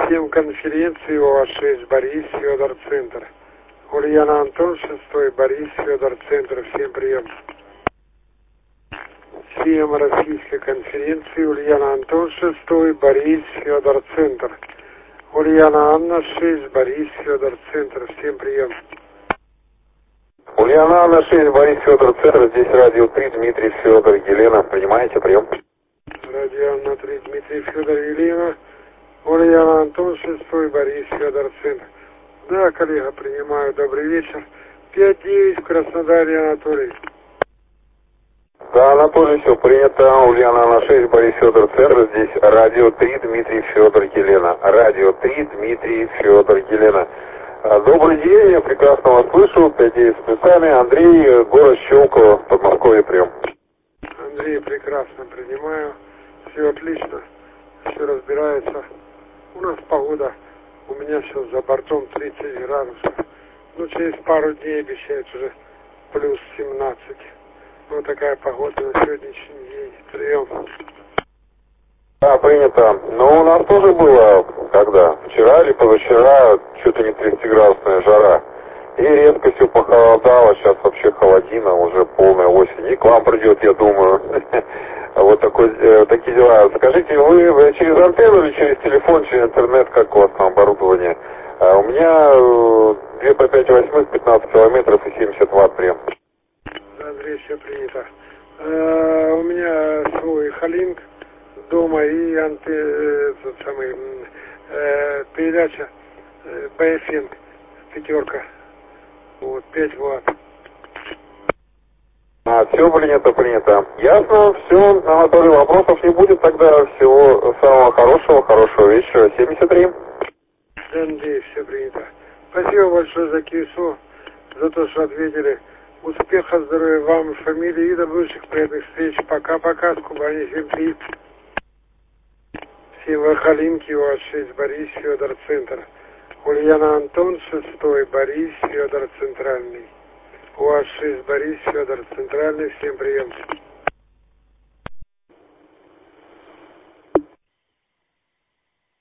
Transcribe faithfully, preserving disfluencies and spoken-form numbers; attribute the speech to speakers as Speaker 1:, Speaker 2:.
Speaker 1: Всем конференции у вас шесть, Борис, Федор, Центр. Ульяна Антон, шестой, Борис, Федор, Центр. Всем прием. Всем российской конференции Ульяна Антон, шестой, Борис, Федор, Центр. Ульяна Анна, шесть, Борис, Федор, Центр. Всем прием.
Speaker 2: Ульяна Анна, шесть, Борис, Федор, Центр. Здесь радио три, Дмитрий, Федор, Елена. Принимаете прием?
Speaker 1: Радио Анна три, Дмитрий, Федор, Елена. Ульяна Антон, шестой, Борис, Федор, Центр. Да, коллега, принимаю. Добрый вечер. пять девять в Краснодаре, Анатолий.
Speaker 2: Да, Анатолий, все принято. Ульяна Анна шесть, Борис, Федор, Центр. Здесь радио три, Дмитрий, Федор, Елена. Радио три, Дмитрий, Федор, Елена. Добрый день, я прекрасно вас слышу. пять девять с плюсами. Андрей, город Щелково, Подмосковье, прием.
Speaker 1: Андрей, прекрасно принимаю. Все отлично. Все разбирается. У нас погода, у меня сейчас за бортом тридцать градусов. Ну, через пару дней обещают уже плюс семнадцать. Вот такая погода на сегодняшний день. Прием.
Speaker 2: Да, принято. Но у нас тоже было, когда? Вчера или позавчера, что-то не тридцатиградусная жара. И резко все похолодало, сейчас вообще холодина, уже полная осень. И к вам придет, я думаю. Вот такой, э, такие дела. Скажите, вы через антенну или через телефон, через интернет, как у вас там оборудование? А у меня э, две по пять восьмых, пятнадцать километров и семьдесят ватт прием.
Speaker 1: Андрей, все принято. А, у меня свой Халинг дома и анте, этот самый, э, передача э, бэ эф эн пятерка. Вот, пять ватт.
Speaker 2: А, все принято, принято. Ясно, все, Анатолий, вопросов не будет тогда. Всего самого хорошего, хорошего вечера. семьдесят три.
Speaker 1: Да, Андрей, все принято. Спасибо большое за КИСО, за то, что ответили. Успеха, здоровья вам и фамилии и до будущих приятных встреч. Пока-пока, с Кубани, семь три. Всем Вахалинки, у вас шесть, Борис, Федор, Центр. Ульяна Антон, шестой, Борис, Федор, Центральный. У вас шесть, Борис, Федор, Центральный. Всем прием.